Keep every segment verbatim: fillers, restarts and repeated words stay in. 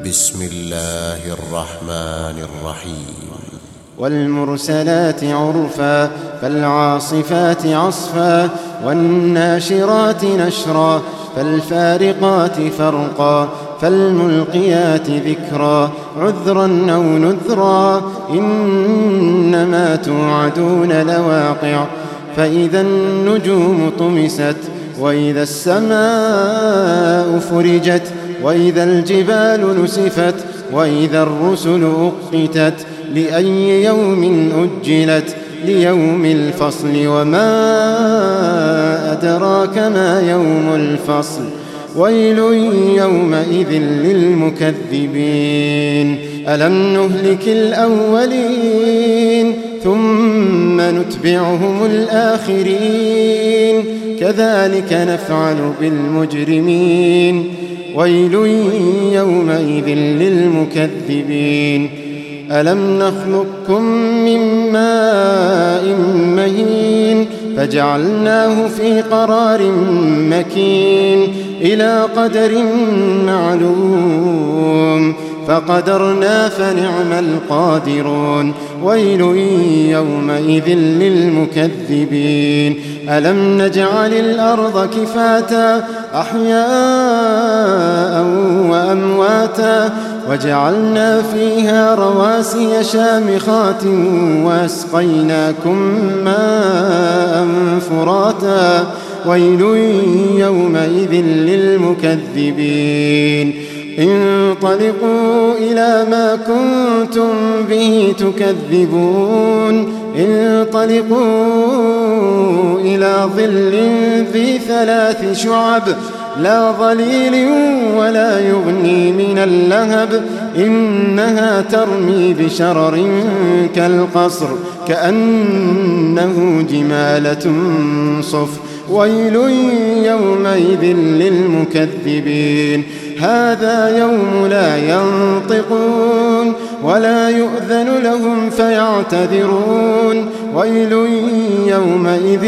بسم الله الرحمن الرحيم والمرسلات عرفا فالعاصفات عصفا والناشرات نشرا فالفارقات فرقا فالملقيات ذكرا عذرا أو نذرا إنما توعدون لواقع فإذا النجوم طمست وإذا السماء فرجت وإذا الجبال نسفت وإذا الرسل أقتت لأي يوم أجلت ليوم الفصل وما أدراك ما يوم الفصل ويل يومئذ للمكذبين ألم نهلك الأولين ثم نتبعهم الآخرين كذلك نفعل بالمجرمين ويل يومئذ للمكذبين ألم نخلقكم من ماء مهين فجعلناه في قرار مكين إلى قدر معلوم فقدرنا فنعم القادرون ويل يومئذ للمكذبين ألم نجعل الأرض كفاتا أحياء وأمواتا وجعلنا فيها رواسي شامخات وأسقيناكم ماء فراتا ويل يومئذ للمكذبين انطلقوا إلى ما كنتم به تكذبون انطلقوا إلى ظل ذي ثلاث شعب لا ظليل ولا يغني من اللهب إنها ترمي بشرر كالقصر كأنه جمالة صفر ويل يومئذ للمكذبين هذا يوم لا ينطقون ولا يؤذن لهم فيعتذرون ويل يومئذ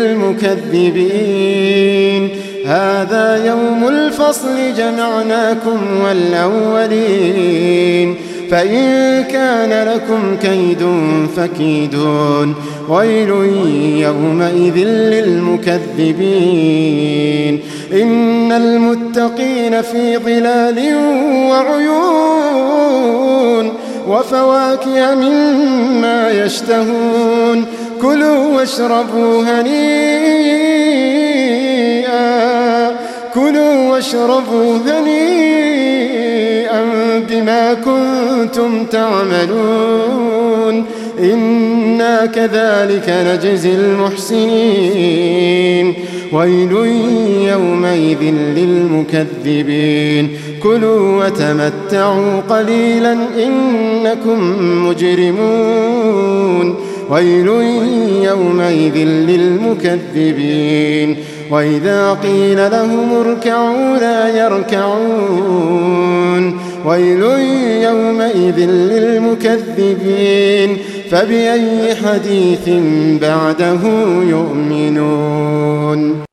للمكذبين هذا يوم الفصل جمعناكم والأولين فإن كان لكم كيد فكيدون ويل يومئذ للمكذبين إن المتقين في ظلال وعيون وفواكه مما يشتهون كلوا واشربوا هنيئا كلوا واشربوا هنيئا بما كنتم تعملون إنا كذلك نجزي المحسنين ويل يومئذ للمكذبين كلوا وتمتعوا قليلا إنكم مجرمون ويل يومئذ للمكذبين وإذا قيل لهم اركعوا لا يركعون ويل يومئذ للمكذبين فبأي حديث بعده يؤمنون.